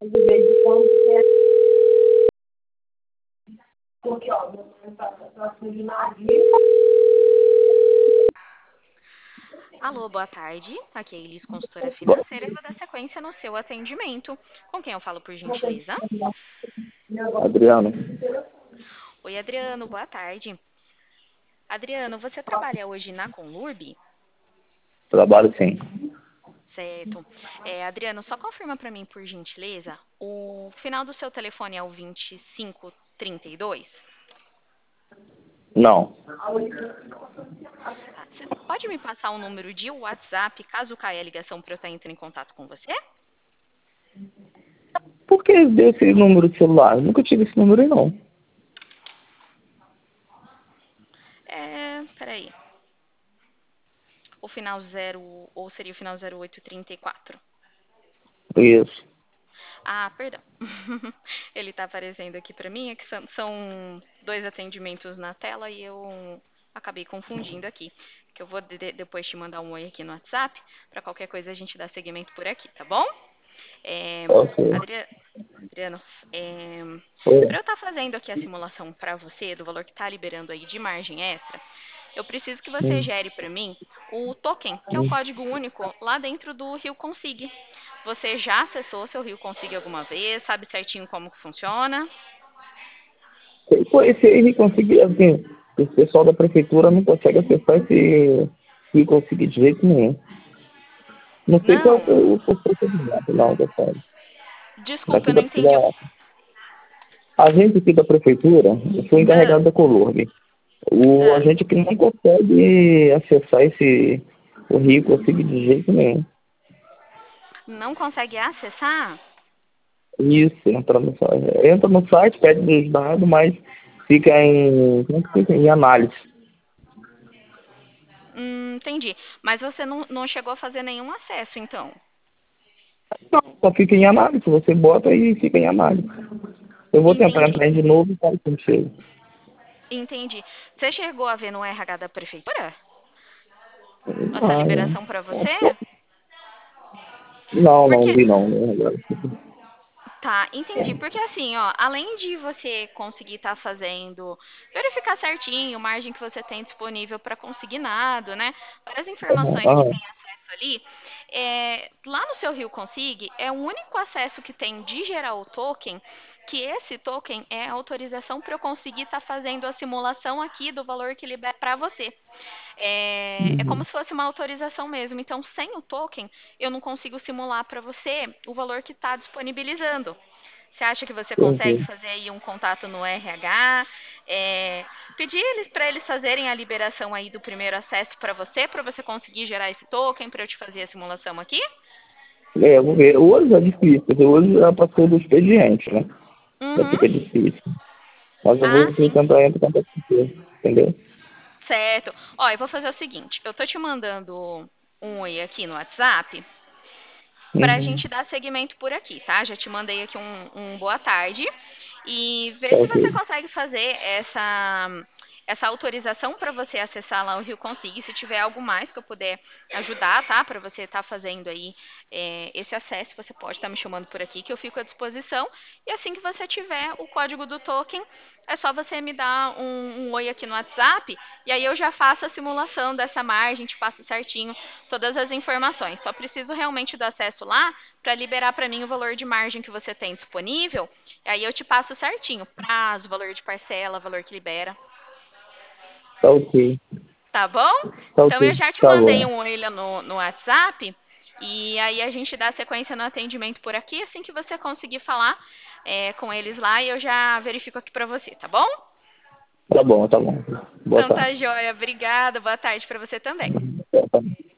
de vez em quando, porque, ó, meu sonho tá de navio. Alô, boa tarde. Aqui é a Elis, consultora Bom, financeira. Eu vou dar sequência no seu atendimento. Com quem eu falo, por gentileza? Adriano, Oi, Adriano, boa tarde. Adriano, você trabalha hoje na Conlurb? trabalho sim. Certo. Adriano, só confirma para mim, por gentileza, o final do seu telefone é o 2532? Não. Tá. Você pode me passar o número de WhatsApp, caso caia a ligação, para eu estar entrando em contato com você? Por que deu esse número de celular? Eu nunca tive esse número aí, não. Peraí. O final 0, ou seria o final 0834? Isso. Ah, perdão. Ele está aparecendo aqui para mim, é que são dois atendimentos na tela e eu acabei confundindo aqui. Que eu vou depois te mandar um oi aqui no WhatsApp, para qualquer coisa a gente dar seguimento por aqui, tá bom? É, Ok. Adriano, Oi. para eu estar fazendo aqui a simulação para você do valor que está liberando aí de margem extra, eu preciso que você Hum, gere para mim o token, que é o hum. código único, lá dentro do Rio Consig. Você já acessou seu Rio Consig alguma vez? Sabe certinho como que funciona? Pô, esse aí conseguir, assim, o pessoal da prefeitura não consegue acessar esse e conseguir de jeito nenhum. Não sei qual é Não, o procedimento, não, pessoal. desculpa, Daqui eu não entendi. a gente aqui da prefeitura, eu sou Ah, encarregado da Colurb. A ah, gente que não consegue acessar o Rio Consig de jeito nenhum. não consegue acessar? Isso, entra no site, pede os dados, mas fica em, como que fica? Em análise. Entendi. Mas você não chegou a fazer nenhum acesso, então? Não, só fica em análise, você bota e fica em análise. Eu vou tentar Entendi, entrar de novo e falo contigo. entendi. Você chegou a ver no RH da prefeitura essa Ah, liberação para você? não, Porque vi não. Agora. Tá, entendi. Porque assim, ó, além de você conseguir estar fazendo, verificar certinho, margem que você tem disponível para conseguir nada, né? Várias informações que Ah, tem acesso ali, lá no seu Rio Consig, é o único acesso que tem de gerar o token, que esse token é a autorização para eu conseguir estar fazendo a simulação aqui do valor que libera para você. É como uhum, se fosse uma autorização mesmo. Então, sem o token, eu não consigo simular para você o valor que está disponibilizando. Você acha que você consegue entendi. fazer aí um contato no RH? Pedir eles para eles fazerem a liberação aí do primeiro acesso para você conseguir gerar esse token, para eu te fazer a simulação aqui? Eu vou ver. Hoje é difícil, porque hoje já passou do expediente, né? Já Uhum. fica difícil. Mas eu Ah, vou sim. tentar entrar com você, entendeu? Certo. Ó, eu vou fazer o seguinte, eu tô te mandando um oi aqui no WhatsApp para a Uhum. gente dar seguimento por aqui, tá? Já te mandei aqui um boa tarde e ver Tá se você ok. consegue fazer essa autorização para você acessar lá o Rio Consig. Se tiver algo mais que eu puder ajudar, tá? Para você estar fazendo aí esse acesso, você pode estar me chamando por aqui que eu fico à disposição. E assim que você tiver o código do token, é só você me dar um oi aqui no WhatsApp e aí eu já faço a simulação dessa margem, te passo certinho todas as informações. Só preciso realmente do acesso lá para liberar para mim o valor de margem que você tem disponível. E aí eu te passo certinho, prazo, valor de parcela, valor que libera. Tá ok. Tá bom? Tá Então eu ok. já te Tá mandei bom. um oi lá no WhatsApp. E aí a gente dá sequência no atendimento por aqui. Assim que você conseguir falar com eles lá, eu já verifico aqui para você, tá bom? Tá bom, tá bom. Boa Então tá tarde. joia. Obrigada. Boa tarde para você também. Tá bom.